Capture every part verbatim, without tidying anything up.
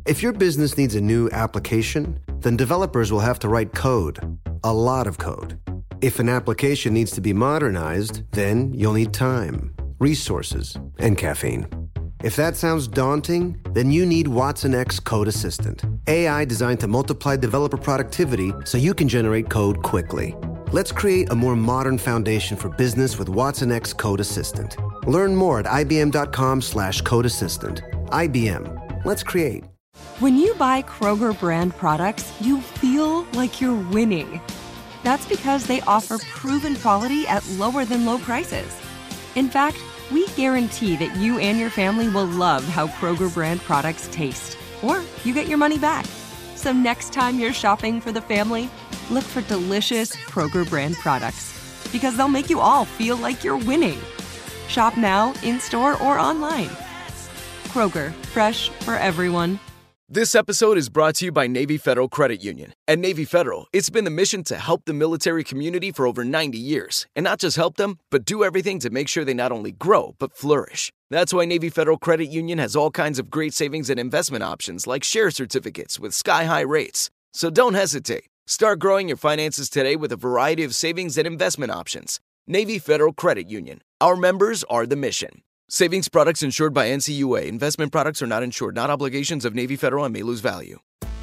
If your business needs a new application, then developers will have to write code, a lot of code. If an application needs to be modernized, then you'll need time, resources, and caffeine. If that sounds daunting, then you need Watson X Code Assistant, A I designed to multiply developer productivity so you can generate code quickly. Let's create a more modern foundation for business with Watson X Code Assistant. Learn more at ibm.com slash code assistant. I B M. Let's create. When you buy Kroger brand products, you feel like you're winning. That's because they offer proven quality at lower than low prices. In fact, we guarantee that you and your family will love how Kroger brand products taste, or you get your money back. So next time you're shopping for the family, look for delicious Kroger brand products, because they'll make you all feel like you're winning. Shop now, in-store, or online. Kroger, fresh for everyone. This episode is brought to you by Navy Federal Credit Union. At Navy Federal, it's been the mission to help the military community for over ninety years. And not just help them, but do everything to make sure they not only grow, but flourish. That's why Navy Federal Credit Union has all kinds of great savings and investment options like share certificates with sky-high rates. So don't hesitate. Start growing your finances today with a variety of savings and investment options. Navy Federal Credit Union. Our members are the mission. Savings products insured by N C U A. Investment products are not insured, not obligations of Navy Federal and may lose value.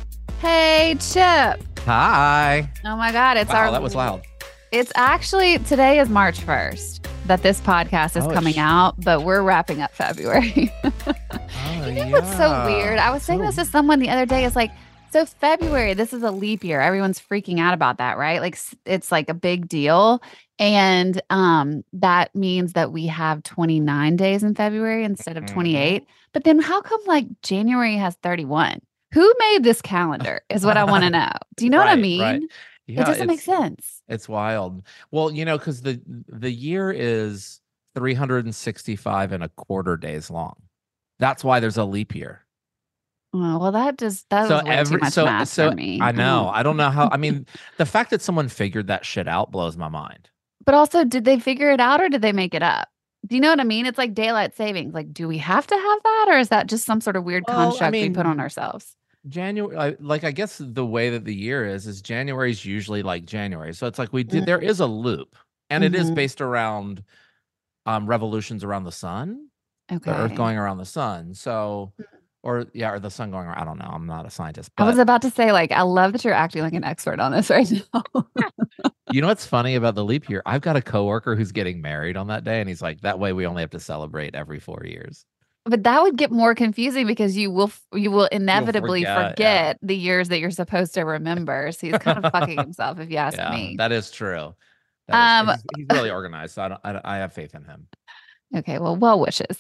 Hey, Chip. Hi. Oh my God, it's wow, our. that was loud. It's actually, today is March first that this podcast is oh, coming out, but we're wrapping up February. oh, you know yeah. what's so weird? I was saying so... this to someone the other day. It's like, so February, this is a leap year. Everyone's freaking out about that, right? Like it's like a big deal. And um, that means that we have twenty-nine days in February instead of twenty-eight. Mm-hmm. But then how come like January has thirty-one? Who made this calendar is what I want to know. Do you know right, what I mean? Right. Yeah, it doesn't make sense. It's wild. Well, you know, because the the year is three hundred sixty-five and a quarter days long. That's why there's a leap year. Oh, well, that just that so was way every, too much so, math so for me. I know. I don't know how. I mean, the fact that someone figured that shit out blows my mind. But also, did they figure it out or did they make it up? Do you know what I mean? It's like daylight savings. Like, do we have to have that, or is that just some sort of weird well, construct I mean, we put on ourselves? January, like I guess the way that the year is, is January is usually like January. So it's like we did. Mm-hmm. There is a loop, and mm-hmm. it is based around um, revolutions around the sun. Okay, the Earth going around the sun. So. Or yeah, or the sun going around. I don't know. I'm not a scientist. But... I was about to say, like, I love that you're acting like an expert on this right now. You know what's funny about the leap year? I've got a coworker who's getting married on that day, and he's like, "That way, we only have to celebrate every four years." But that would get more confusing because you will you will inevitably forget, forget yeah. the years that you're supposed to remember. So he's kind of fucking himself, if you ask yeah, me. That is true. That um, is, he's, he's really organized, so I don't. I, I have faith in him. Okay, well, well wishes.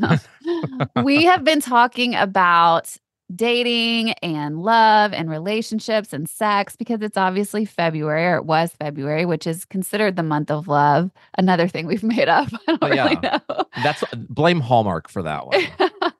We have been talking about dating and love and relationships and sex because it's obviously February, or it was February, which is considered the month of love. Another thing we've made up. I don't oh, yeah. really know. That's blame Hallmark for that one.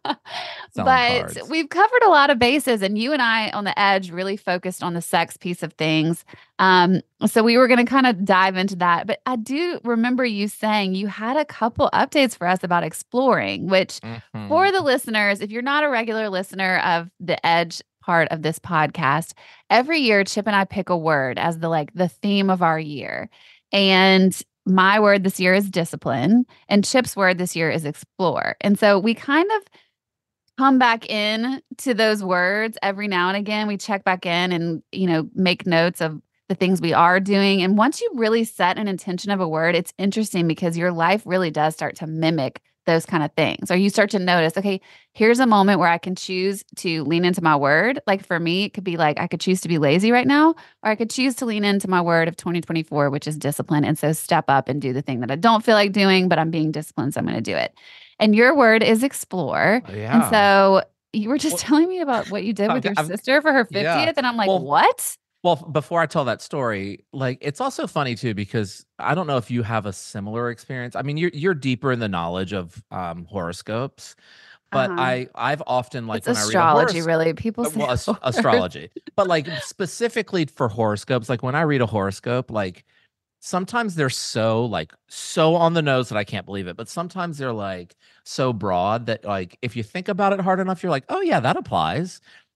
But cards. We've covered a lot of bases, and you and I on the Edge really focused on the sex piece of things. Um, so we were going to kind of dive into that. But I do remember you saying you had a couple updates for us about exploring, which mm-hmm. for the listeners, if you're not a regular listener of the Edge part of this podcast, every year Chip and I pick a word as the like the theme of our year. And my word this year is discipline, and Chip's word this year is explore. And so we kind of come back in to those words every now and again. We check back in and, you know, make notes of the things we are doing. And once you really set an intention of a word, it's interesting because your life really does start to mimic those kind of things. Or you start to notice, okay, here's a moment where I can choose to lean into my word. Like for me, it could be like, I could choose to be lazy right now, or I could choose to lean into my word of twenty twenty-four, which is discipline. And so step up and do the thing that I don't feel like doing, but I'm being disciplined, so I'm going to do it. And your word is explore. Yeah. And so you were just well, telling me about what you did with your I'm, sister for her fiftieth. Yeah. And I'm like, well, what? Well, before I tell that story, like it's also funny too, because I don't know if you have a similar experience. I mean, you're you're deeper in the knowledge of um, horoscopes, but uh-huh. I I've often like it's when astrology, I read a really. People say well, ast- astrology, but like specifically for horoscopes, like when I read a horoscope, like sometimes they're so like so on the nose that I can't believe it, but sometimes they're like so broad that like if you think about it hard enough, you're like, oh yeah, that applies.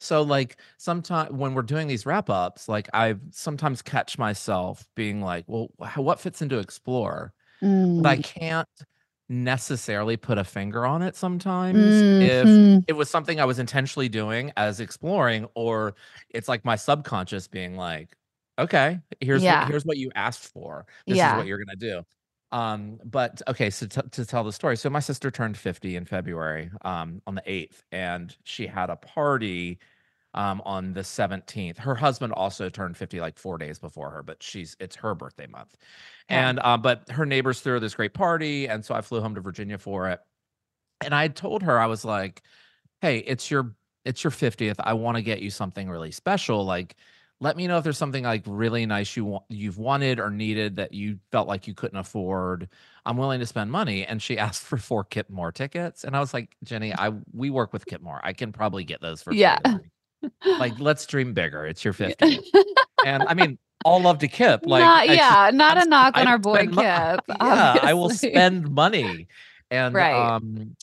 So like sometimes when we're doing these wrap ups, like I sometimes catch myself being like, well, wh- what fits into explore? But I Mm. can't necessarily put a finger on it sometimes if Mhm. it was something I was intentionally doing as exploring, or it's like my subconscious being like, okay, here's what Yeah. here's what you asked for. This is what Yeah. you're gonna do. Um, but okay, so t- to tell the story, so my sister turned fifty in February, um, on the eighth, and she had a party um, on the seventeenth. Her husband also turned fifty like four days before her, but she's it's her birthday month. Okay. And uh, but her neighbors threw her this great party, and so I flew home to Virginia for it. And I told her, I was like, "Hey, it's your it's your fiftieth. I want to get you something really special. Like, let me know if there's something like really nice you want you've wanted or needed that you felt like you couldn't afford. I'm willing to spend money." And she asked for four Kip Moore tickets, and I was like, "Jenny, I we work with Kip Moore. I can probably get those for Yeah. free. Like, like, let's dream bigger. It's your Yeah. fiftieth." And I mean, all love to Kip. Like, Not it's just yeah, not a abs- knock I on will our boy spend. Mo- Kip, yeah, I will obviously. spend money. And Right. um,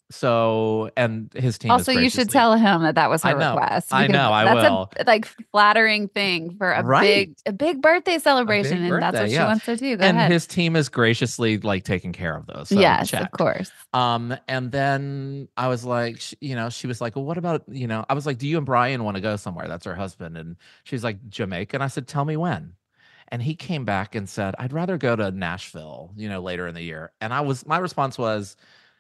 so and his team is Also, you should graciously. tell him that that was I her know, request I because know, I that's a will. like flattering thing for a Right. big a big birthday A celebration, big and that's birthday, what she yeah. wants to do. Go And ahead. his team is graciously like taking care of those. So Yes, of check. course. Um, and then I was like, sh- you know, she was like, well, what about, you know, I was like, do you and Brian want to go somewhere? That's her husband. And she's like, Jamaica. And I said, tell me when. And he came back and said, I'd rather go to Nashville, you know, later in the year. And I was, my response was,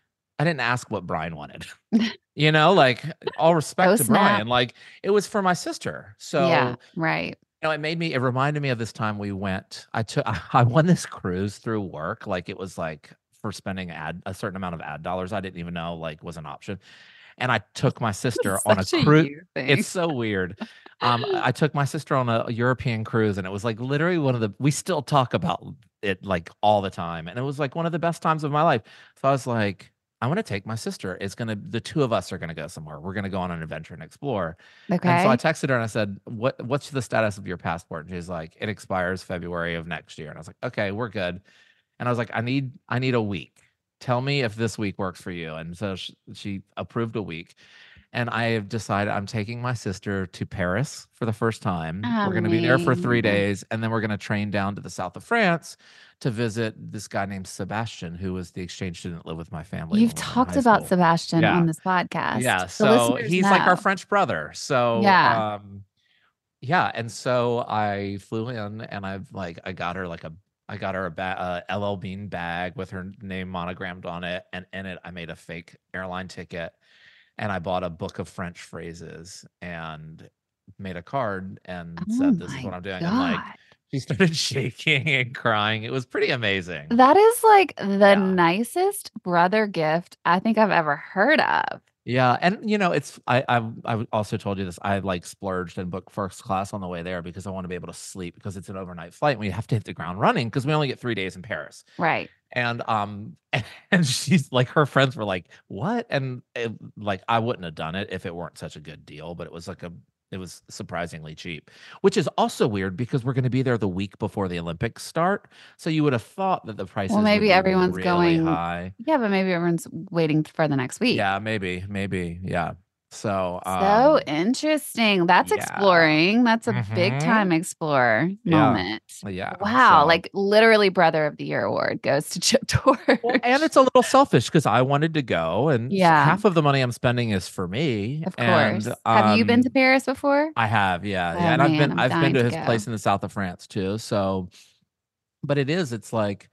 I didn't ask what Brian wanted. You know, like all respect Oh, to snap. Brian, like it was for my sister. Yeah, So right. you know, it made me, it reminded me of this time we went. I took, I won this cruise through work. Like it was like for spending ad, a certain amount of ad dollars. I didn't even know like was an option. And I took my sister on a Such a cruise. you thing. It's so weird. Um, I took my sister on a European cruise, and it was like literally one of the, we still talk about it like all the time. And it was like one of the best times of my life. So I was like, I want to take my sister. It's going to, the two of us are going to go somewhere. We're going to go on an adventure and explore. And so I Okay. texted her and I said, "What what's the status of your passport?" And she's like, "It expires February of next year." And I was like, "Okay, we're good." And I was like, "I need I need a week. Tell me if this week works for you." And so she, she approved a week. And I have decided I'm taking my sister to Paris for the first time. I We're going to be there for three mean, days, and then we're going to train down to the south of France to visit this guy named Sebastian, who was the exchange student that lived with my family you've when we were in talked high about school. Sebastian Yeah. on this podcast. Yeah. The So listeners he's like our know. French brother. So Yeah. um yeah, and so I flew in and I've like I got her like a I got her a ba- uh, L L Bean bag with her name monogrammed on it, and in it I made a fake airline ticket, and I bought a book of French phrases and made a card and Oh said, "This is my what I'm doing." And like God. she started shaking and crying. It was pretty amazing. That is like the Yeah. nicest brother gift I think I've ever heard of. Yeah, and you know, it's I I I also told you this. I like splurged and booked first class on the way there because I want to be able to sleep because it's an overnight flight. And we have to hit the ground running because we only get three days in Paris. Right. And um and she's like her friends were like, "What?" And it, like I wouldn't have done it if it weren't such a good deal, but it was like a it was surprisingly cheap, which is also weird because we're going to be there the week before the Olympics start. So you would have thought that the prices Well, would maybe be everyone's really going. high. Yeah, but maybe everyone's waiting for the next week. Yeah, maybe, maybe. Yeah. So, So um interesting. That's yeah. exploring. That's a big Mhm. time explore Yeah. moment. Yeah. Wow. So Like literally Brother of the Year award goes to Chip well, and Torch. it's a little selfish because I wanted to go, and s- Yeah, half of the money I'm spending is for me. of And course. Have you been to um Paris before? I have, yeah, yeah. Oh And I've man, been I'm I've been dying to to his go. place in the south of France too. So, but it is, it's like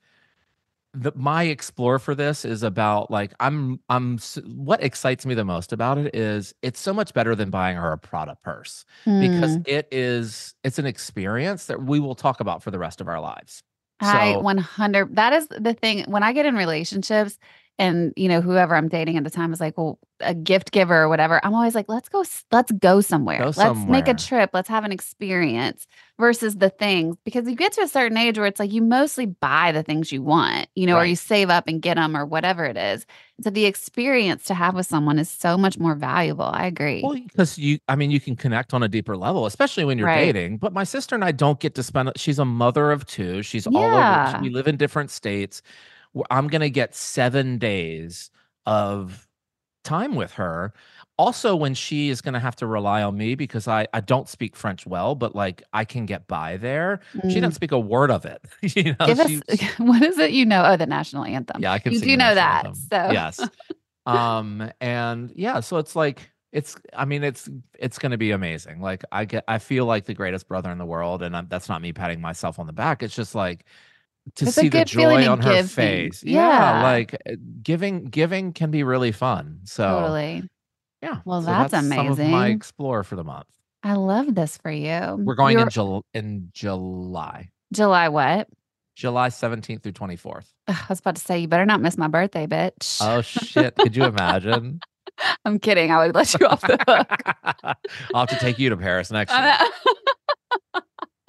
the my explore for this is about like I'm I'm s- what excites me the most about it is it's so much better than buying her a Prada purse because Hmm. it is it's an experience that we will talk about for the rest of our lives. I So one hundred that is the thing when I get in relationships and you know whoever I'm dating at the time is like, "Well, a gift giver or whatever." I'm always like, "Let's go s- let's go somewhere. go Let's make a somewhere. trip. Let's have an experience versus the things because you get to a certain age where it's like you mostly buy the things you want, you know, or you Right. save up and get them or whatever it is. So the experience to have with someone is so much more valuable. I agree. Well, because you, I mean, you can connect on a deeper level, especially when you're Right. dating. But my sister and I don't get to spend, she's a mother of two. She's all over, we Yeah. live in different states. Wh- I'm going to get seven days of time with her also when she is going to have to rely on me because I, I don't speak French well, but like I can get by there. She Mm. doesn't speak a word of it. you know, Give us, she, what is it? You know, oh, the national anthem. yeah, I can You sing do the know national that. anthem. So Yes. Um, and yeah, so it's like, it's, I mean, it's, it's going to be amazing. Like I get, I feel like the greatest brother in the world. And I'm, that's not me patting myself on the back. It's just like, to it's a see the good feeling joy to on her give things. face. Yeah, Yeah, like uh, giving giving can be really fun. So, totally. yeah. Well, So that's that's some of my amazing. explore for the month. I love this for you. We're going in You're Jul in July. July what? July seventeenth through twenty-fourth. Ugh, I was about to say, you better not miss my birthday, bitch. Oh shit. Could you imagine? I'm kidding. I would let you off the hook. I'll have to take you to Paris next year. I know.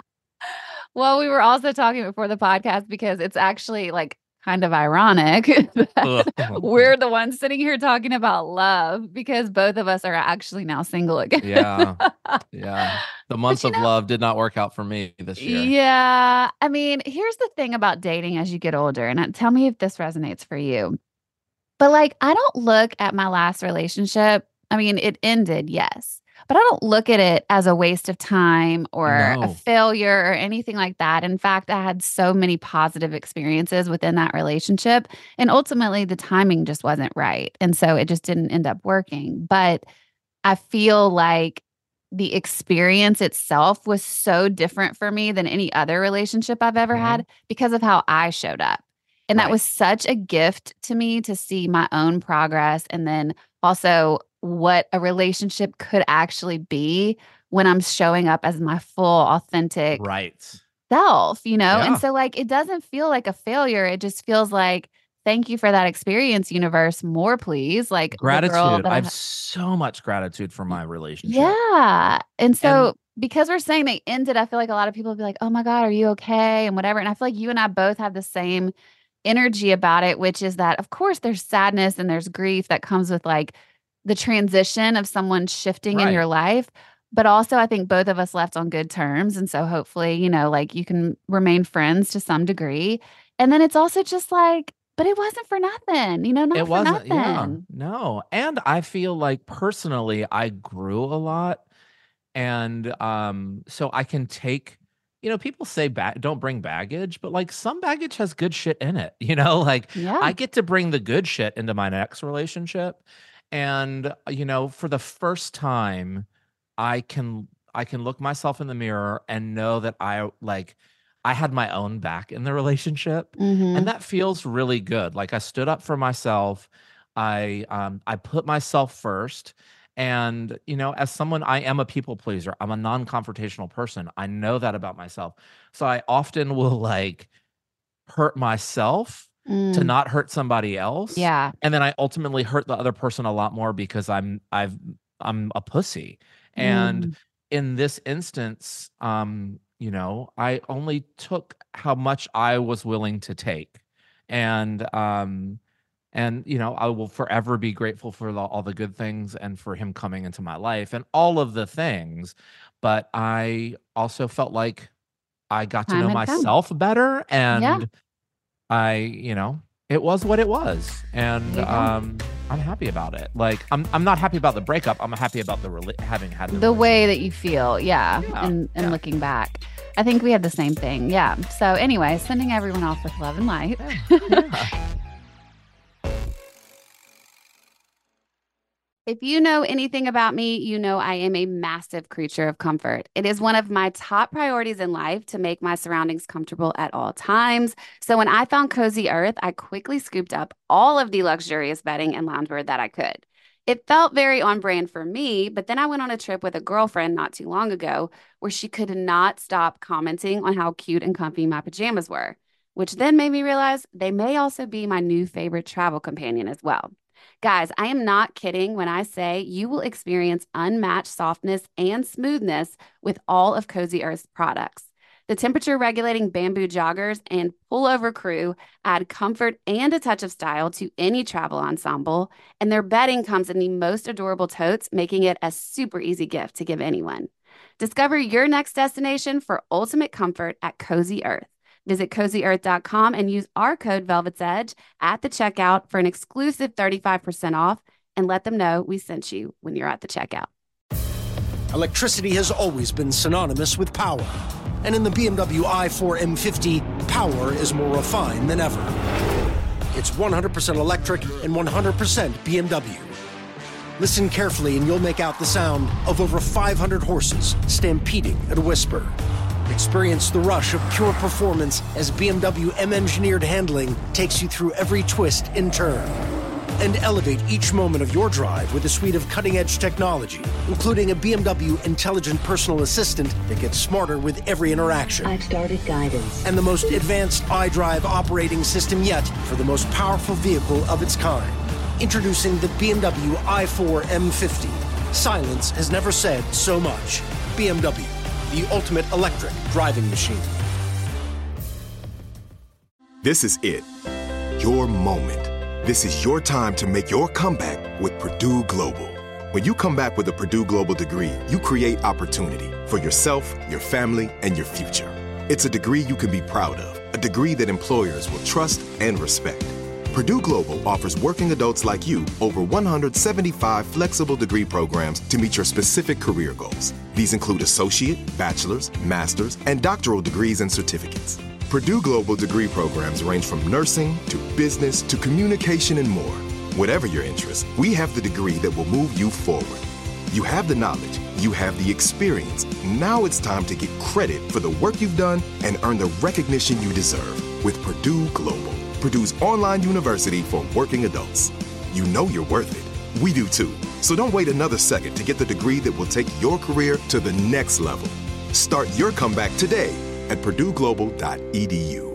Well, we were also talking before the podcast because it's actually like kind of ironic that we're the ones sitting here talking about love because both of us are actually now single again. Yeah. Yeah. The month you of know- love did not work out for me this year. Yeah. I mean, here's the thing about dating as you get older, and uh, tell me if this resonates for you. But like, I don't look at my last relationship. I mean, it ended, yes, but I don't look at it as a waste of time or a No. failure or anything like that. In fact, I had so many positive experiences within that relationship. And ultimately, the timing just wasn't right. And so it just didn't end up working. But I feel like the experience itself was so different for me than any other relationship I've ever Mhm. had because of how I showed up. And that Right. was such a gift to me to see my own progress and then also what a relationship could actually be when I'm showing up as my full, authentic Right. self, you know? Yeah. And so, like, it doesn't feel like a failure. It just feels like, thank you for that experience, universe. More, please. Like, the girl Gratitude. that I I have so much gratitude for my relationship. yeah. And so And- because we're saying they ended, I feel like a lot of people will be like, oh my God, are you okay? And whatever. And I feel like you and I both have the same energy about it, which is that, of course, there's sadness and there's grief that comes with like the transition of someone shifting in Right. your life. But also, I think both of us left on good terms. And so hopefully, you know, like you can remain friends to some degree. And then it's also just like, but it wasn't for nothing, you know, not It for wasn't, nothing. yeah, no. And I feel like personally, I grew a lot. And um, so I can take, you know, people say ba- don't bring baggage, but like some baggage has good shit in it, you know, like Yeah. I get to bring the good shit into my next relationship. And, uh, you know, for the first time, I can I can look myself in the mirror and know that I like I had my own back in the relationship. Mhm. And that feels really good. Like I stood up for myself. I um I put myself first. And, you know, as someone, I am a people pleaser. I'm a non-confrontational person. I know that about myself. So I often will like hurt myself to Mm. not hurt somebody else. Yeah. And then I ultimately hurt the other person a lot more because I'm I've I'm a pussy. And Mm. in this instance, um, you know, I only took how much I was willing to take. And um and, you know, I will forever be grateful for the, all the good things and for him coming into my life and all of the things. But I also felt like I got to Time know had come. myself better. Yeah. And I, you know, it was what it was. And There you go. um, I'm happy about it. Like, I'm, I'm not happy about the breakup. I'm happy about the rela- having had the, The way that you feel. Yeah. Yeah, And, and yeah. looking back. I think we had the same thing. Yeah. So, anyway, sending everyone off with love and light. Yeah. If you know anything about me, you know I am a massive creature of comfort. It is one of my top priorities in life to make my surroundings comfortable at all times. So when I found Cozy Earth, I quickly scooped up all of the luxurious bedding and loungewear that I could. It felt very on brand for me, but then I went on a trip with a girlfriend not too long ago where she could not stop commenting on how cute and comfy my pajamas were, which then made me realize they may also be my new favorite travel companion as well. Guys, I am not kidding when I say you will experience unmatched softness and smoothness with all of Cozy Earth's products. The temperature regulating bamboo joggers and pullover crew add comfort and a touch of style to any travel ensemble, and their bedding comes in the most adorable totes, making it a super easy gift to give anyone. Discover your next destination for ultimate comfort at Cozy Earth. Visit cozy earth dot com and use our code Velvet's Edge at the checkout for an exclusive thirty-five percent off and let them know we sent you when you're at the checkout. Electricity has always been synonymous with power. And in the B M W i four M fifty, power is more refined than ever. It's one hundred percent electric and one hundred percent B M W. Listen carefully and you'll make out the sound of over five hundred horses stampeding at a whisper. Experience the rush of pure performance as B M W M-engineered handling takes you through every twist and turn. And elevate each moment of your drive with a suite of cutting-edge technology, including a B M W intelligent personal assistant that gets smarter with every interaction. I've started guidance. And the most advanced iDrive operating system yet for the most powerful vehicle of its kind. Introducing the B M W i four M fifty. Silence has never said so much. B M W, the ultimate electric driving machine. This is it. Your moment. This is your time to make your comeback with Purdue Global. When you come back with a Purdue Global degree, you create opportunity for yourself, your family, and your future. It's a degree you can be proud of, a degree that employers will trust and respect. Purdue Global offers working adults like you over one hundred seventy-five flexible degree programs to meet your specific career goals. These include associate, bachelor's, master's, and doctoral degrees and certificates. Purdue Global degree programs range from nursing to business to communication and more. Whatever your interest, we have the degree that will move you forward. You have the knowledge, you have the experience. Now it's time to get credit for the work you've done and earn the recognition you deserve with Purdue Global, Purdue's online university for working adults. You know you're worth it. We do too. So don't wait another second to get the degree that will take your career to the next level. Start your comeback today at purdue global dot e d u.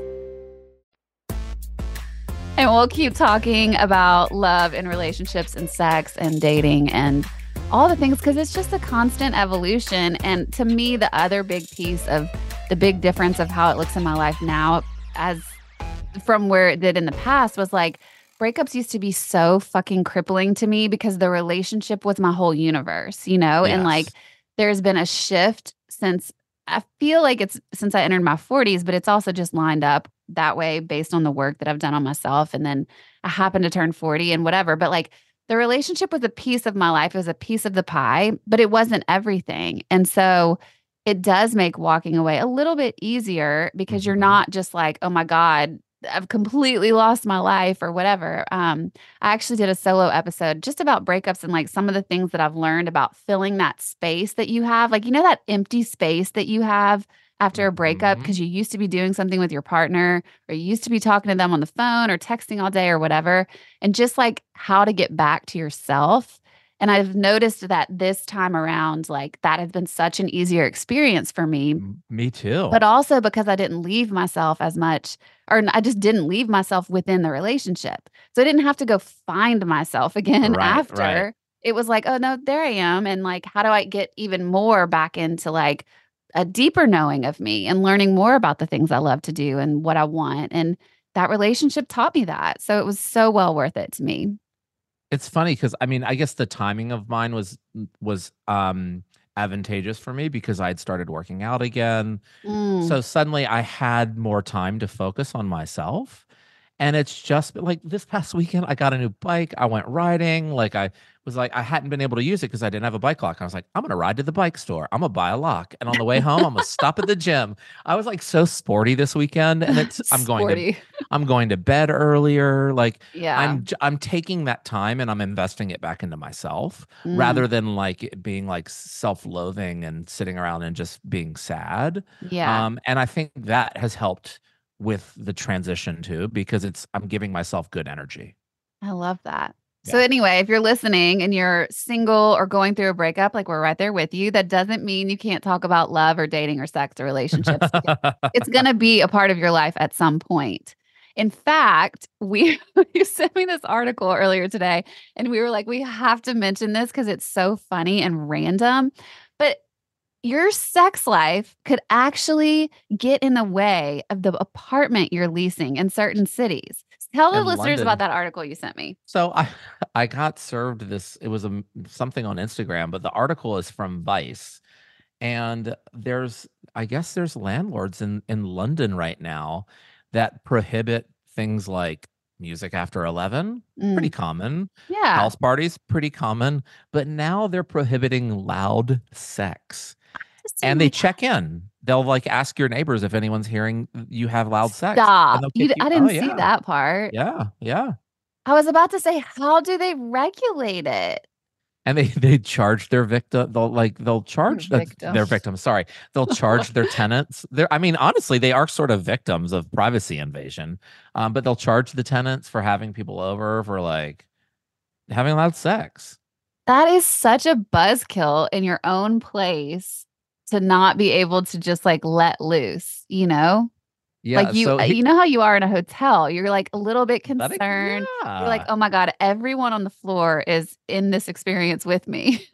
And we'll keep talking about love and relationships and sex and dating and all the things because it's just a constant evolution. And to me, the other big piece of the big difference of how it looks in my life now as from where it did in the past was like breakups used to be so fucking crippling to me because the relationship was my whole universe, you know? Yes. And like there's been a shift since I feel like it's since I entered my forties, but it's also just lined up that way based on the work that I've done on myself. And then I happen to turn forty and whatever. But like the relationship was a piece of my life. It was a piece of the pie, but it wasn't everything. And so it does make walking away a little bit easier because you're not just like, oh my God, I've completely lost my life or whatever. Um, I actually did a solo episode just about breakups and like some of the things that I've learned about filling that space that you have. Like, you know, that empty space that you have after a breakup because you used to be doing something with your partner or you used to be talking to them on the phone or texting all day or whatever. And just like how to get back to yourself. And I've noticed that this time around, like that has been such an easier experience for me. Me too. But also because I didn't leave myself as much, or I just didn't leave myself within the relationship. So I didn't have to go find myself again Right, after. right. It was like, oh no, there I am. And like, how do I get even more back into like a deeper knowing of me and learning more about the things I love to do and what I want. And that relationship taught me that. So it was so well worth it to me. It's funny because I mean, I guess the timing of mine was was um advantageous for me because I had started working out again. Mm. So suddenly I had more time to focus on myself. And it's just like this past weekend, I got a new bike. I went riding. Like I was like, I hadn't been able to use it because I didn't have a bike lock. I was like, I'm going to ride to the bike store. I'm going to buy a lock. And on the way home, I'm going to stop at the gym. I was like so sporty this weekend. And it's, I'm going to, I'm going to bed earlier. Like Yeah. I'm, j- I'm taking that time and I'm investing it back into myself Mm. rather than like it being like self-loathing and sitting around and just being sad. Yeah. Um, and I think that has helped with the transition too, because it's, I'm giving myself good energy. I love that. So Yeah. anyway, if you're listening and you're single or going through a breakup, like we're right there with you, that doesn't mean you can't talk about love or dating or sex or relationships. It's going to be a part of your life at some point. In fact, we you sent me this article earlier today and we were like, we have to mention this because it's so funny and random. But your sex life could actually get in the way of the apartment you're leasing in certain cities. Tell the In listeners London. about that article you sent me. So I I got served this. It was a, something on Instagram, but the article is from Vice, and there's I guess there's landlords in in London right now that prohibit things like music after eleven, Mm. pretty common. Yeah. House parties, pretty common. But now they're prohibiting loud sex. And they check in. They'll like ask your neighbors if anyone's hearing you have loud sex. Stop. And they'll You, kick I you- didn't oh, see yeah. that part. Yeah, yeah. I was about to say, how do they regulate it? And they they charge their victim. They'll like they'll charge Their uh, victim. their victims. Sorry, they'll charge their tenants. They're I mean, honestly, they are sort of victims of privacy invasion. Um, but they'll charge the tenants for having people over for like having loud sex. That is such a buzzkill in your own place to not be able to just like let loose, you know? Yeah, like you so he- you know how you are in a hotel. You're like a little bit That is- concerned. You're like, yeah. oh my God, everyone on the floor is in this experience with me.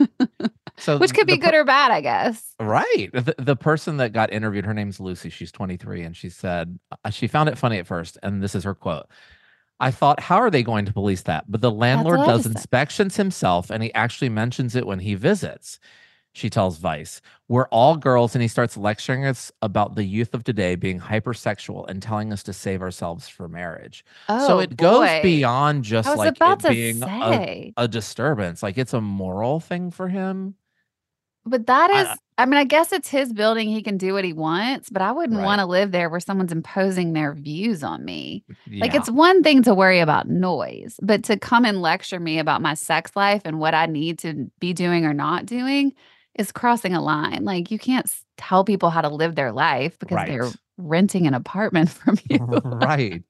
So Which could the be good or bad, I guess. Right. The, the person that got interviewed, her name's Lucy. She's twenty-three. And she said, uh, she found it funny at first. And this is her quote. I thought, how are they going to police that? But the landlord what I does just said. inspections himself and he actually mentions it when he visits. She tells Vice, we're all girls. And he starts lecturing us about the youth of today being hypersexual and telling us to save ourselves for marriage. Oh, so it goes boy. beyond just I was like about it to being a, say. a disturbance. Like it's a moral thing for him. But that I- is, I, mean, I guess it's his building. He can do what he wants, but I wouldn't Right. want to live there where someone's imposing their views on me. Like, Yeah. it's one thing to worry about noise, but to come and lecture me about my sex life and what I need to be doing or not doing is crossing a line. Like, you can't s- tell people how to live their life because they're Right. renting an apartment from you. Right.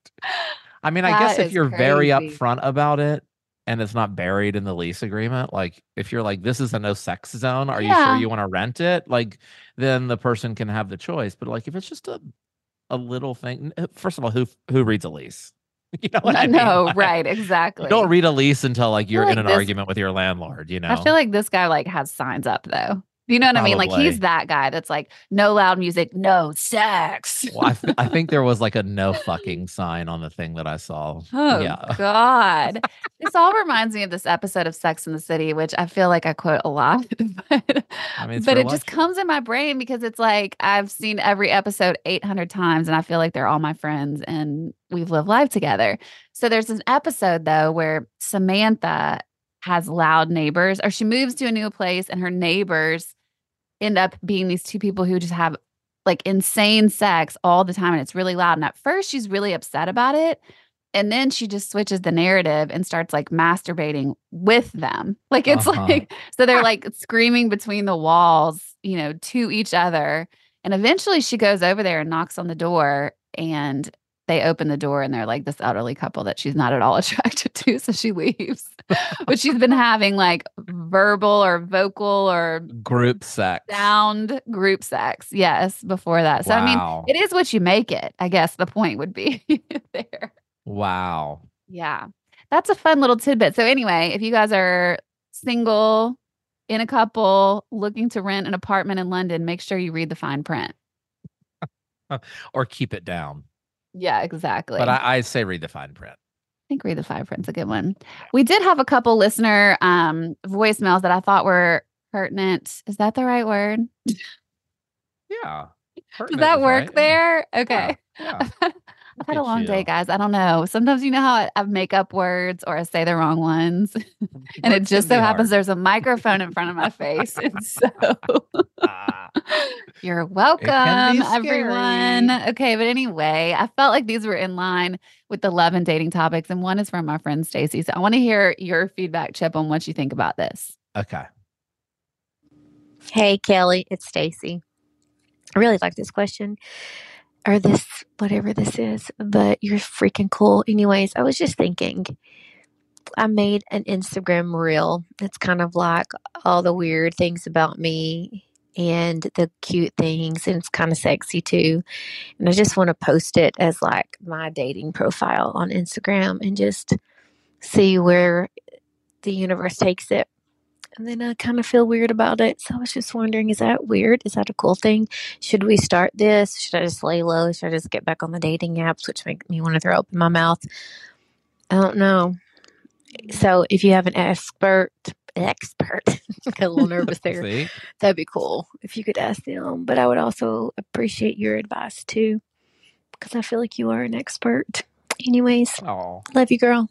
I mean, I That guess if is you're very crazy. upfront about it and it's not buried in the lease agreement, like if you're like, this is a no sex zone, are you Yeah. sure you want to rent it? Like, then the person can have the choice. But like, if it's just a a little thing, n- first of all, who who reads a lease? You know what I mean? No, Like, right, exactly. You don't read a lease until like you're like in an this- argument with your landlord. You know. I feel like this guy like has signs up though. You know what I mean? Like Probably. he's that guy that's like, no loud music, no sex. Well, I, th- I think there was like a no fucking sign on the thing that I saw. Oh Yeah. God. This all reminds me of this episode of Sex in the City, which I feel like I quote a lot. but I mean, it's but real it life just shit. comes in my brain because it's like I've seen every episode eight hundred times and I feel like they're all my friends and we've lived life together. So there's an episode though where Samantha has loud neighbors or she moves to a new place and her neighbors end up being these two people who just have like insane sex all the time and it's really loud. And at first she's really upset about it. And then she just switches the narrative and starts like masturbating with them. Like it's Uh-huh. like, so they're like screaming between the walls, you know, to each other. And eventually she goes over there and knocks on the door and they open the door and they're like this elderly couple that she's not at all attracted to. So she leaves. But she's been having like verbal or vocal or Group sex. sound group sex. Yes, before that. So, I mean, Wow. it is what you make it. I guess the point would be there. Wow. Yeah. That's a fun little tidbit. So, anyway, if you guys are single, in a couple, looking to rent an apartment in London, make sure you read the fine print. Or keep it down. Yeah, exactly. But I, I say read the fine print. I think read the fine print's a good one. We did have a couple listener um, voicemails that I thought were pertinent. Is that the right word? Yeah. Does that work there? Okay. Yeah. I've had a at long day, you. guys. I don't know. Sometimes you know how I, I make up words or I say the wrong ones. And it Words just can so be happens hard. there's a microphone in front of my face. And so Ah, you're welcome, can be everyone. scary. Okay. But anyway, I felt like these were in line with the love and dating topics. And one is from my friend Stacy. So I want to hear your feedback, Chip, on what you think about this. okay. Hey, Kelly, it's Stacy. I really like this question or this, whatever this is, but you're freaking cool. Anyways, I was just thinking, I made an Instagram reel. It's kind of like all the weird things about me and the cute things, and it's kind of sexy too. And I just want to post it as like my dating profile on Instagram and just see where the universe takes it. And then I kind of feel weird about it. So I was just wondering, is that weird? Is that a cool thing? Should we start this? Should I just lay low? Should I just get back on the dating apps, which make me want to throw open my mouth? I don't know. So if you have an expert, expert, got a little nervous there. See? That'd be cool if you could ask them. But I would also appreciate your advice too, because I feel like you are an expert. Anyways, Oh, love you, girl.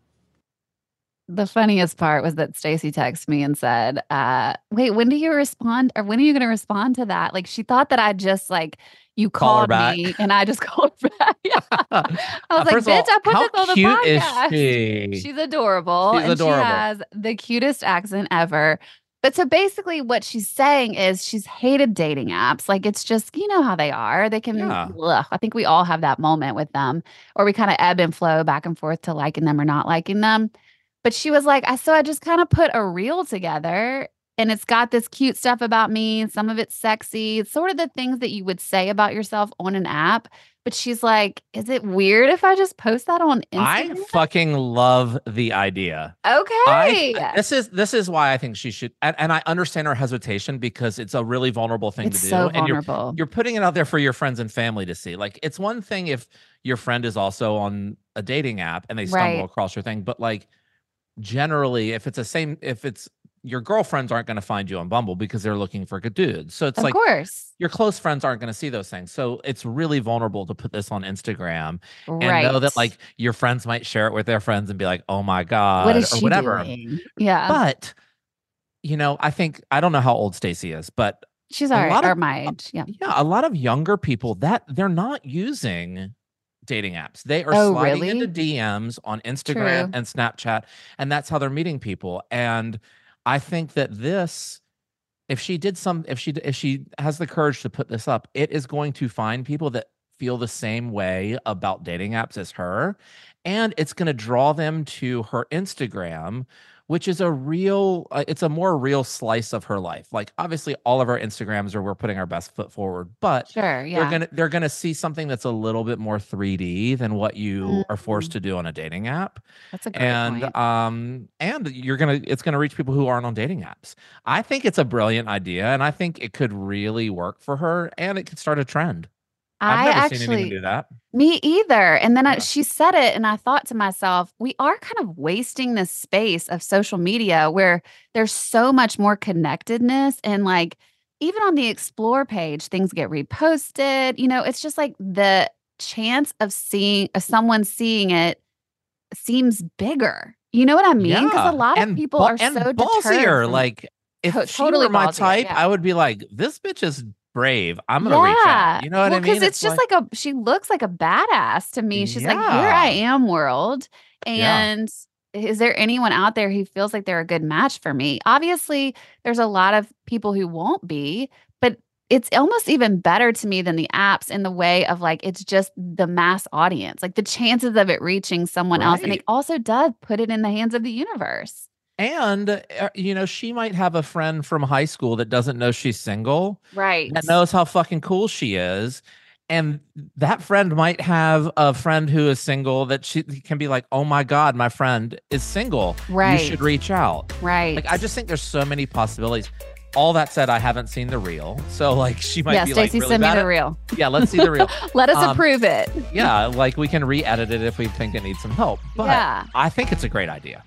The funniest part was that Stacy texted me and said, uh, wait, when do you respond? Or when are you going to respond to that? Like, she thought that I just like, you Call her called back. me and I just called her back. Yeah. I was Uh, like, first of all, bitch, I put how this on the cute is podcast. she? She's adorable. She's and adorable. she has the cutest accent ever. But so basically what she's saying is she's hated dating apps. Like, it's just, you know how they are. They can, Yeah. ugh, I think we all have that moment with them, or we kind of ebb and flow back and forth to liking them or not liking them. But she was like, I so I just kind of put a reel together, and it's got this cute stuff about me. Some of it's sexy. It's sort of the things that you would say about yourself on an app. But she's like, is it weird if I just post that on I Instagram? fucking love the idea. Okay. I, this is this is why I think she should, and, and I understand her hesitation because it's a really vulnerable thing It's to do. so and you're, vulnerable. you're putting it out there for your friends and family to see. Like, it's one thing if your friend is also on a dating app and they stumble Right. across your thing, but like generally, if it's the same, if it's your girlfriends aren't going to find you on Bumble because they're looking for good dudes. So it's Of like course. your close friends aren't going to see those things. So it's really vulnerable to put this on Instagram and Right. know that like your friends might share it with their friends and be like, oh my God, What is or she whatever. doing? Yeah. But, you know, I think, I don't know how old Stacey is, but She's a all right, lot of- or my age. Yeah. yeah, a lot of younger people that they're not using dating apps. They are Oh, sliding really? into D Ms on Instagram True. and Snapchat, and that's how they're meeting people. And I think that this, if she did some, if she if she has the courage to put this up, it is going to find people that feel the same way about dating apps as her, and it's going to draw them to her Instagram, which is a real, uh, it's a more real slice of her life. Like, obviously, all of our Instagrams are we're putting our best foot forward, but Sure. Yeah. they're gonna they're gonna see something that's a little bit more three D than what you are forced Mhm. to do on a dating app. That's a great And point. um and you're gonna it's gonna reach people who aren't on dating apps. I think it's a brilliant idea, and I think it could really work for her, and it could start a trend. I've I never actually, seen anyone do that. me either. And then I, Yeah. she said it, and I thought to myself, we are kind of wasting this space of social media where there's so much more connectedness. And like, even on the explore page, things get reposted. You know, it's just like the chance of seeing of someone seeing it seems bigger. You know what I mean? Because Yeah, a lot of and people ba- are and so ballsier. deterred. from- Like, if To- she totally were my ballsier, type, yeah. I would be like, this bitch is brave. I'm gonna reach out. You know what well, I mean? Because it's, just like, a she looks like a badass to me. She's like, here I Yeah. am, world. Yeah. And is there anyone out there who feels like they're a good match for me? Obviously, there's a lot of people who won't be, but it's almost even better to me than the apps in the way of like it's just the mass audience, like the chances of it reaching someone else. And it Right. also does put it in the hands of the universe. And uh, you know, she might have a friend from high school that doesn't know she's single, Right. that knows how fucking cool she is. And that friend might have a friend who is single that she can be like, oh my God, my friend is single. Right. You should reach out. Right. Like, I just think there's so many possibilities. All that said, I haven't seen the reel. So like she might yeah, be Stacey, like really send me bad the at- reel. Yeah, let's see the reel. Let us Um, approve it. Yeah, like we can re-edit it if we think it needs some help. But Yeah. I think it's a great idea.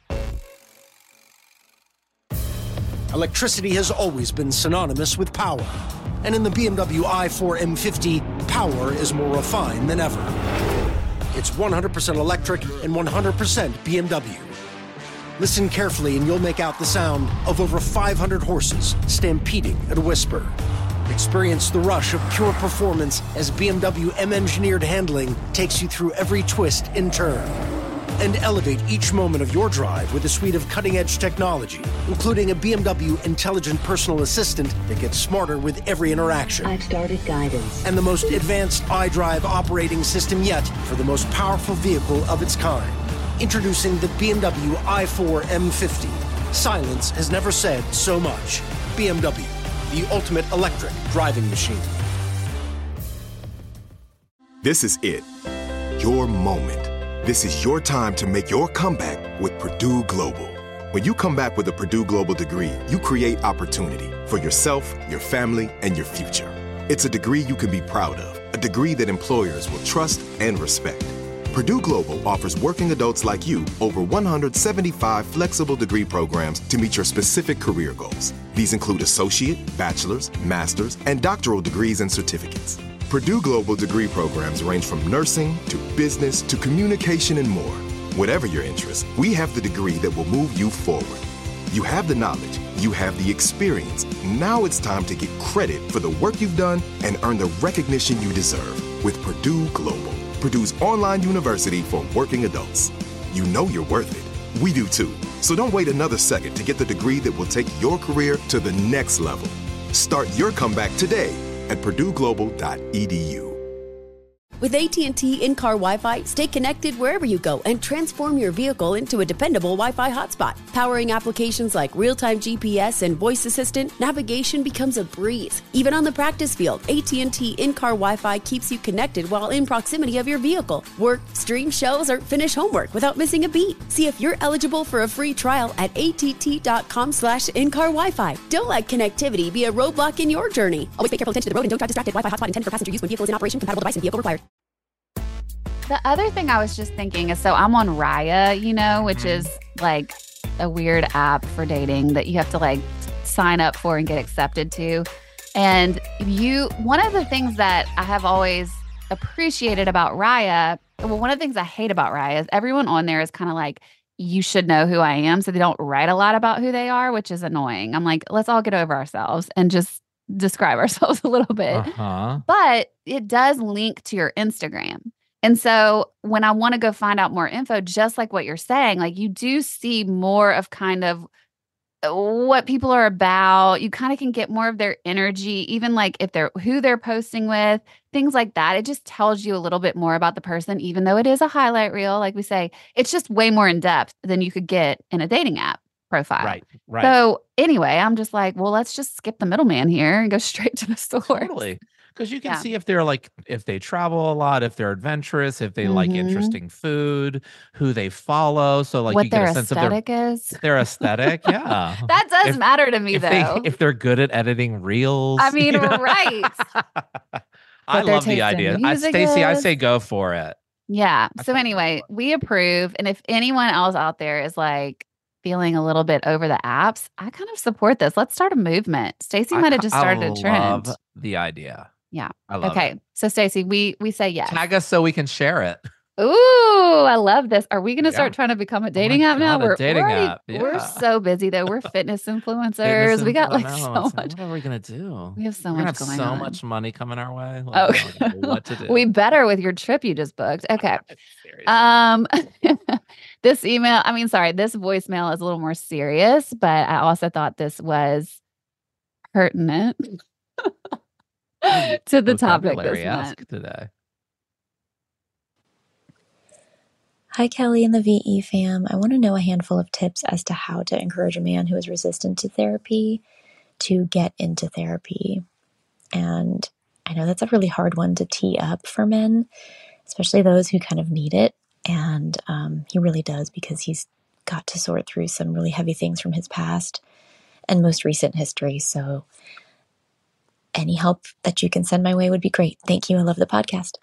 Electricity has always been synonymous with power. And in the B M W i four M fifty, power is more refined than ever. It's one hundred percent electric and one hundred percent B M W. Listen carefully and you'll make out the sound of over five hundred horses stampeding at a whisper. Experience the rush of pure performance as B M W M-engineered handling takes you through every twist and turn. And elevate each moment of your drive with a suite of cutting-edge technology, including a B M W intelligent personal assistant that gets smarter with every interaction. I've started guidance. And the most advanced iDrive operating system yet for the most powerful vehicle of its kind. Introducing the B M W i four M fifty. Silence has never said so much. B M W, the ultimate electric driving machine. This is it. Your moment. This is your time to make your comeback with Purdue Global. When you come back with a Purdue Global degree, you create opportunity for yourself, your family, and your future. It's a degree you can be proud of, a degree that employers will trust and respect. Purdue Global offers working adults like you over one hundred seventy-five flexible degree programs to meet your specific career goals. These include associate, bachelor's, master's, and doctoral degrees and certificates. Purdue Global degree programs range from nursing to business to communication and more. Whatever your interest, we have the degree that will move you forward. You have the knowledge, you have the experience. Now it's time to get credit for the work you've done and earn the recognition you deserve with Purdue Global, Purdue's online university for working adults. You know you're worth it. We do too. So don't wait another second to get the degree that will take your career to the next level. Start your comeback today at purdue global dot e d u. With A T and T in-car Wi-Fi, stay connected wherever you go and transform your vehicle into a dependable Wi-Fi hotspot. Powering applications like real-time G P S and voice assistant, navigation becomes a breeze. Even on the practice field, A T and T in-car Wi-Fi keeps you connected while in proximity of your vehicle. Work, stream shows, or finish homework without missing a beat. See if you're eligible for a free trial at att.com slash in-car Wi-Fi. Don't let connectivity be a roadblock in your journey. Always pay careful attention to the road and don't drive distracted. Wi-Fi hotspot intended for passenger use when vehicle is in operation. Compatible device and vehicle required. The other thing I was just thinking is, so I'm on Raya, you know, which is like a weird app for dating that you have to like sign up for and get accepted to. And you, one of the things that I have always appreciated about Raya, well, one of the things I hate about Raya is everyone on there is kind of like, you should know who I am. So they don't write a lot about who they are, which is annoying. I'm like, let's all get over ourselves and just describe ourselves a little bit. Uh-huh. But it does link to your Instagram. And so when I want to go find out more info, just like what you're saying, like you do see more of kind of what people are about. You kind of can get more of their energy, even like if they're who they're posting with, things like that. It just tells you a little bit more about the person, even though it is a highlight reel. Like we say, it's just way more in depth than you could get in a dating app profile. Right, right. So anyway, I'm just like, well, let's just skip the middleman here and go straight to the source. Totally. Because you can Yeah. see if they're like, if they travel a lot, if they're adventurous, if they like Mhm. interesting food, who they follow. So like what you get their a sense of their aesthetic is. their aesthetic. Yeah. That does If- matter to me, if they though. if they're good at editing reels. I mean, you know? right. I What their love the taste in idea. I, music Stacey, I is. say go for it. Yeah. I So think anyway, we approve. And if anyone else out there is like feeling a little bit over the apps, I kind of support this. Let's start a movement. Stacey I might have ca- just I started a trend. love the idea. Yeah. I love Okay. it. So Stacey, we we say yes. Tag us so we can share it. Ooh, I love this. Are we going to Yeah. start trying to become a Oh my dating app now? God, a We're dating we're already- app. We're Yeah. so busy though. We're fitness influencers. Fitness we got influ- like I know, so it's like, much. What are we gonna do? We have so We're gonna much have going so on. much money coming our way. Like, Oh, I don't know what to do? we better with your trip you just booked. Okay. Seriously. Um, this email, I mean, sorry, this voicemail is a little more serious, but I also thought this was pertinent to the topic this Vocabulary month. ask today. Hi, Kelly and the V E fam. I want to know a handful of tips as to how to encourage a man who is resistant to therapy to get into therapy. And I know that's a really hard one to tee up for men, especially those who kind of need it. And um, he really does, because he's got to sort through some really heavy things from his past and most recent history. So any help that you can send my way would be great. Thank you. I love the podcast.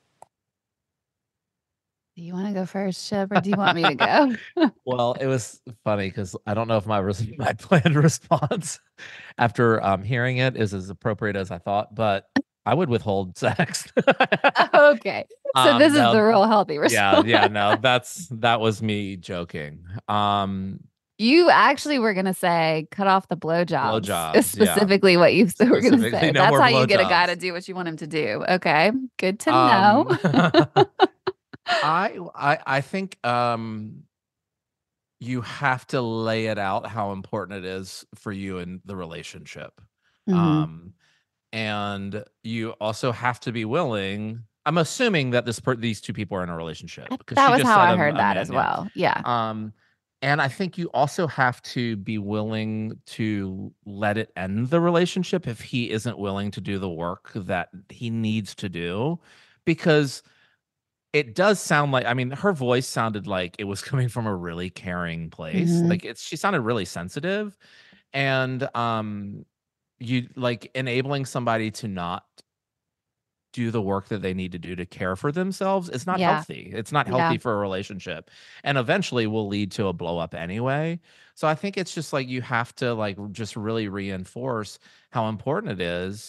Do you want to go first, Shep, or do you want me to go? Well, it was funny because I don't know if my res- my planned response after um, hearing it is as appropriate as I thought, but I would withhold sex. Okay. So Um, this is no, the real healthy yeah, response. yeah, no, that's that was me joking. Um, You actually were going to say cut off the blowjobs. Blowjobs, Is yeah. specifically what you were going to Specifically, say. no That's more how you get a guy blowjobs. to do what you want him to do. Okay. Good to Um, know. I I I think um you have to lay it out how important it is for you in the relationship. Mhm. Um and you also have to be willing. I'm assuming that this per- these two people are in a relationship because That she was just how said I a- heard a that man, as yeah. well. Yeah. Um, and I think you also have to be willing to let it end the relationship if he isn't willing to do the work that he needs to do, because it does sound like, I mean, her voice sounded like it was coming from a really caring place. Mhm. Like it's, she sounded really sensitive, and um, you like enabling somebody to not do the work that they need to do to care for themselves. It's not Yeah. healthy. It's not Yeah. healthy for a relationship, and eventually will lead to a blow up anyway. So I think it's just like you have to like just really reinforce how important it is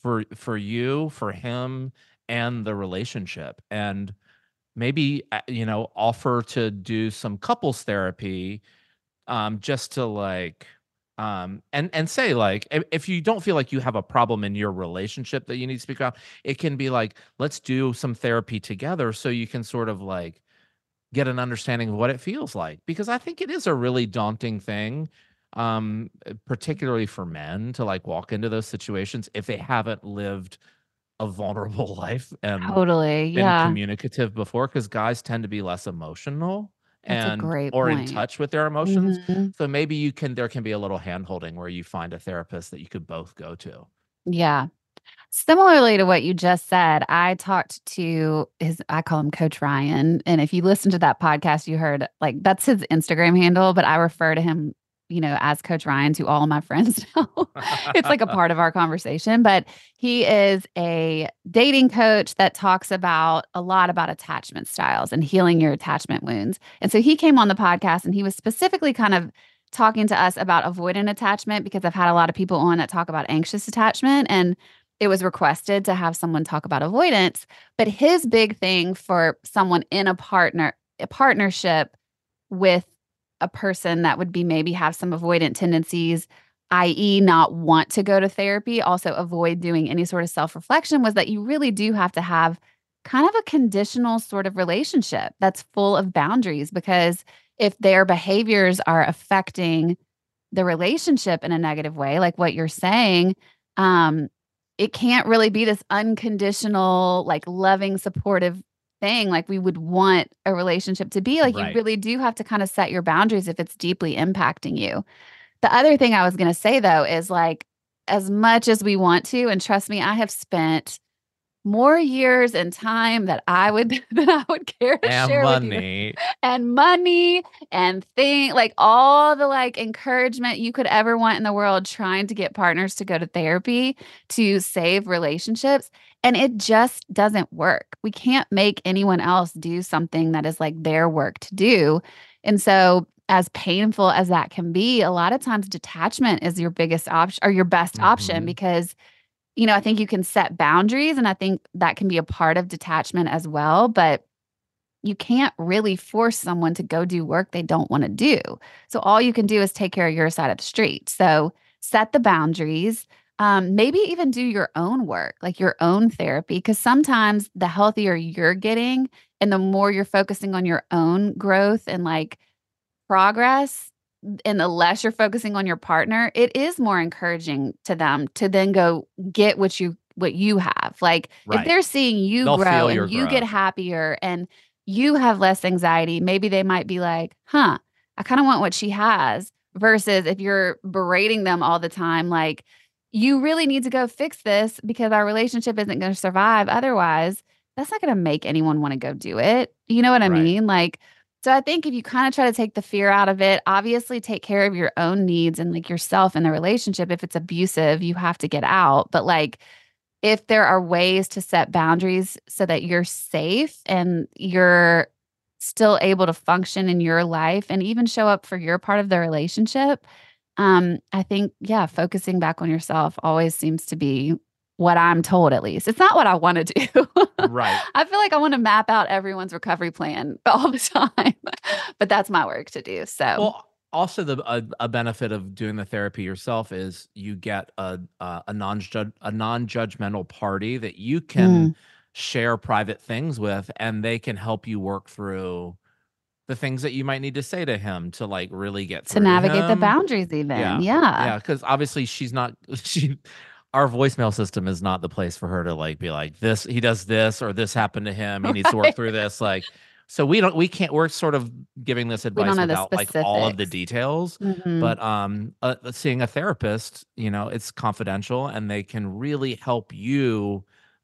for for you, for him, and the relationship. And maybe uh, you know, offer to do some couples therapy, um, just to like, um, and and say like, if, if you don't feel like you have a problem in your relationship that you need to speak about, it can be like, let's do some therapy together so you can sort of like get an understanding of what it feels like, because I think it is a really daunting thing, um, particularly for men to like walk into those situations if they haven't lived a vulnerable life and Totally. been Yeah. communicative before, because guys tend to be less emotional That's a and great or in point. touch with their emotions. Mhm. So maybe you can there can be a little hand holding where you find a therapist that you could both go to. Yeah. Similarly to what you just said, I talked to his, I call him Coach Ryan. And if you listen to that podcast, you heard like that's his Instagram handle, but I refer to him, you know, as Coach Ryan to all of my friends now. It's like a part of our conversation. But he is a dating coach that talks about a lot about attachment styles and healing your attachment wounds. And so he came on the podcast and he was specifically kind of talking to us about avoidant attachment, because I've had a lot of people on that talk about anxious attachment. And it was requested to have someone talk about avoidance. But his big thing for someone in a partner, a partnership with a person that would be maybe have some avoidant tendencies, that is not want to go to therapy, also avoid doing any sort of self-reflection, was that you really do have to have kind of a conditional sort of relationship that's full of boundaries, because if their behaviors are affecting the relationship in a negative way, like what you're saying, um, it can't really be this unconditional, like loving, supportive thing like we would want a relationship to be. Like you Right. really do have to kind of set your boundaries if it's deeply impacting you. The other thing I was going to say though is like, as much as we want to, and trust me, I have spent more years and time that I would than I would care to And share with you, money. and money and thing like all the like encouragement you could ever want in the world, trying to get partners to go to therapy to save relationships, and it just doesn't work. We can't make anyone else do something that is like their work to do. And so as painful as that can be, a lot of times detachment is your biggest option or your best option, Mhm. because you know, I think you can set boundaries, and I think that can be a part of detachment as well, but you can't really force someone to go do work they don't want to do. So all you can do is take care of your side of the street. So set the boundaries, um, maybe even do your own work, like your own therapy, because sometimes the healthier you're getting and the more you're focusing on your own growth and like progress, and the less you're focusing on your partner, it is more encouraging to them to then go get what you what you have. Like if Right. they're seeing you They'll grow feel your and you get growth. happier and you have less anxiety, maybe they might be like, huh, I kind of want what she has. Versus if you're berating them all the time, like, you really need to go fix this because our relationship isn't going to survive otherwise. That's not going to make anyone want to go do it. You know what I Right. mean? Like, so I think if you kind of try to take the fear out of it, obviously take care of your own needs and like yourself in the relationship. If it's abusive, you have to get out. But like, if there are ways to set boundaries so that you're safe and you're still able to function in your life and even show up for your part of the relationship, um, I think, yeah, focusing back on yourself always seems to be what I'm told, at least. It's not what I want to do. Right. I feel like I want to map out everyone's recovery plan all the time, but that's my work to do. So, Well, also the a, a benefit of doing the therapy yourself is you get a a, a non a non-judgmental party that you can Mm. share private things with, and they can help you work through the things that you might need to say to him to like really get to through to navigate the him. boundaries, even. Yeah. Yeah. Yeah, because obviously she's not she our voicemail system is not the place for her to like be like, this he does this or this happened to him. He needs to work Right. through this. Like, so we don't we can't we're sort of giving this We don't advice know the without like all of the specifics. details. Mhm. But um uh, seeing a therapist, you know, it's confidential and they can really help you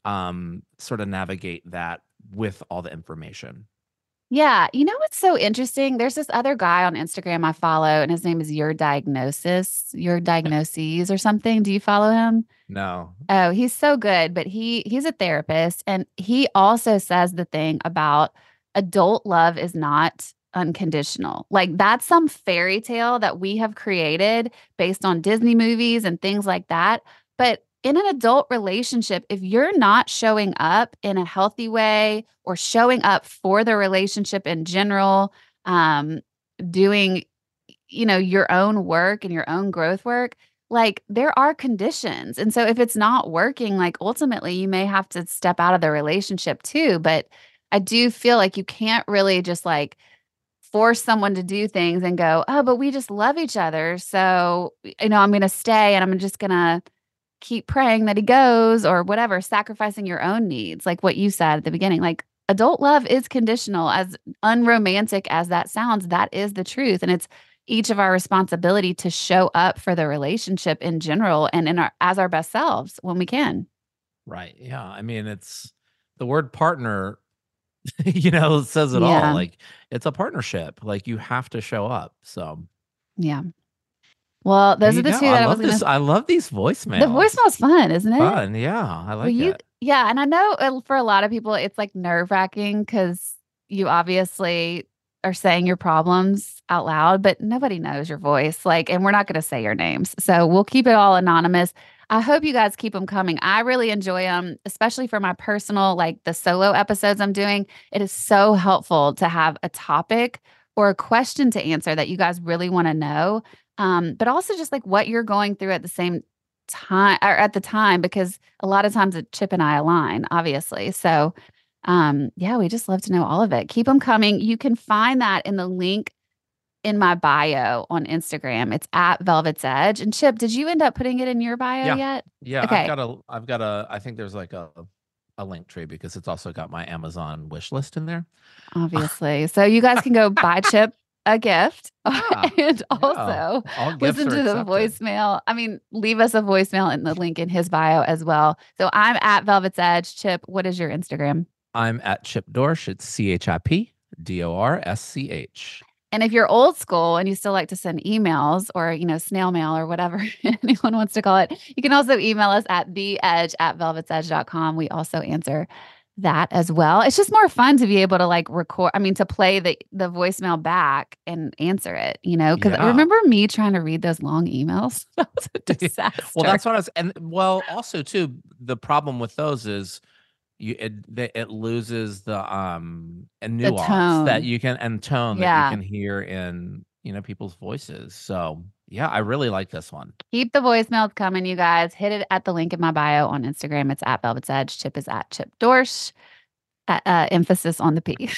um sort of navigate that with all the information. Yeah. You know what's so interesting? There's this other guy on Instagram I follow, and his name is Your Diagnosis, Your Diagnoses or something. Do you follow him? No. Oh, he's so good, but he he's a therapist, and he also says the thing about adult love is not unconditional. Like that's some fairy tale that we have created based on Disney movies and things like that. But in an adult relationship, if you're not showing up in a healthy way or showing up for the relationship in general, um, doing, you know, your own work and your own growth work, like there are conditions. And so if it's not working, like ultimately you may have to step out of the relationship too. But I do feel like you can't really just like force someone to do things and go, oh, but we just love each other. So, you know, I'm going to stay and I'm just going to keep praying that he goes or whatever, sacrificing your own needs. Like what you said at the beginning, like adult love is conditional. As unromantic as that sounds, that is the truth. And it's each of our responsibility to show up for the relationship in general and in our, as our best selves when we can. Right. Yeah. I mean, it's the word partner, you know, says it Yeah. all. Like it's a partnership. Like you have to show up. So Yeah. Well, there those are you the go. two I that I was love going this. to. I love these voicemails. The voicemail's fun, isn't it? Fun. Yeah. I like Well, you, it. yeah. And I know uh, for a lot of people, it's like nerve wracking because you obviously are saying your problems out loud, but nobody knows your voice. Like, and we're not going to say your names. So we'll keep it all anonymous. I hope you guys keep them coming. I really enjoy them, especially for my personal, like the solo episodes I'm doing. It is so helpful to have a topic or a question to answer that you guys really want to know. Um, but also just like what you're going through at the same time or at the time, because a lot of times it, Chip and I align, obviously. So um, yeah, we just love to know all of it. Keep them coming. You can find that in the link in my bio on Instagram. It's at Velvet's Edge. And Chip, did you end up putting it in your bio Yeah. yet? Yeah. Okay. I've got a, I've got a, I think there's like a, a link tree because it's also got my Amazon wish list in there. Obviously. So you guys can go buy Chip a gift Yeah. and Yeah. also All gifts listen are to the accepted. voicemail. I mean, leave us a voicemail in the link in his bio as well. So I'm at Velvet's Edge. Chip, what is your Instagram? I'm at Chip Dorsch. It's C H I P D O R S C H. And if you're old school and you still like to send emails or, you know, snail mail or whatever anyone wants to call it, you can also email us at the edge at velvets edge dot com. We also answer that as well. It's just more fun to be able to like record, I mean, to play the, the voicemail back and answer it, you know, because Yeah. remember me trying to read those long emails? That was a disaster. Well, that's what I was, and well, also too, the problem with those is you it the- it loses the um and The nuance tone. that you can and tone Yeah. that you can hear in you know people's voices. So yeah, I really like this one. Keep the voicemails coming, you guys. Hit it at the link in my bio on Instagram. It's at Velvet's Edge. Chip is at Chip Dorsch. Uh, uh, emphasis on the P.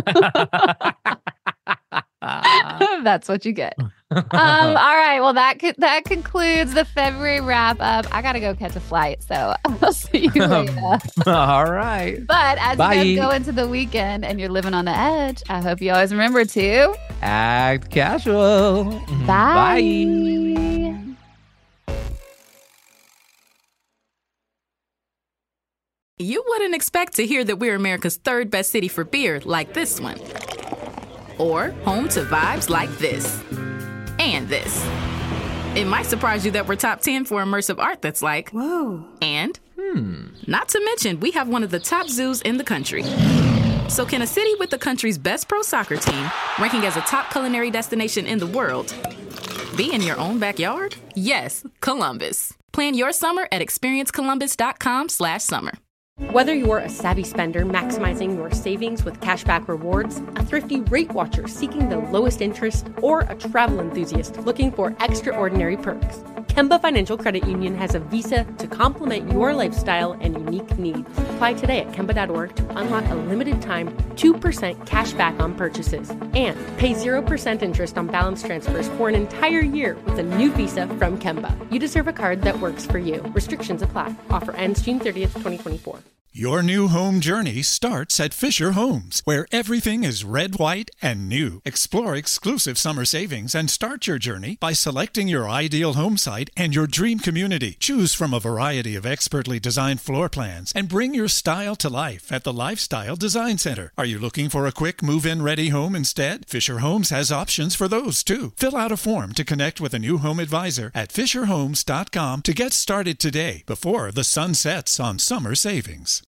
That's what you get. Um, all right. Well, that co- that concludes the February wrap up. I gotta go catch a flight, so I'll see you later. All right. But as Bye. you guys go into the weekend and you're living on the edge, I hope you always remember to Act casual. bye. You wouldn't expect to hear that we're America's third best city for beer like this one. Or home to vibes like this. And this. It might surprise you that we're top ten for immersive art that's like, whoa. And, hmm, not to mention, we have one of the top zoos in the country. So can a city with the country's best pro soccer team, ranking as a top culinary destination in the world, be in your own backyard? Yes, Columbus. Plan your summer at experience columbus dot com slash summer. Whether you're a savvy spender maximizing your savings with cashback rewards, a thrifty rate watcher seeking the lowest interest, or a travel enthusiast looking for extraordinary perks, Kemba Financial Credit Union has a visa to complement your lifestyle and unique needs. Apply today at kemba dot org to unlock a limited time two percent cash back on purchases and pay zero percent interest on balance transfers for an entire year with a new visa from Kemba. You deserve a card that works for you. Restrictions apply. Offer ends June thirtieth, twenty twenty-four. Your new home journey starts at Fisher Homes, where everything is red, white, and new. Explore exclusive summer savings and start your journey by selecting your ideal home site and your dream community. Choose from a variety of expertly designed floor plans and bring your style to life at the Lifestyle Design Center. Are you looking for a quick move-in ready home instead? Fisher Homes has options for those too. Fill out a form to connect with a new home advisor at fisher homes dot com to get started today before the sun sets on summer savings.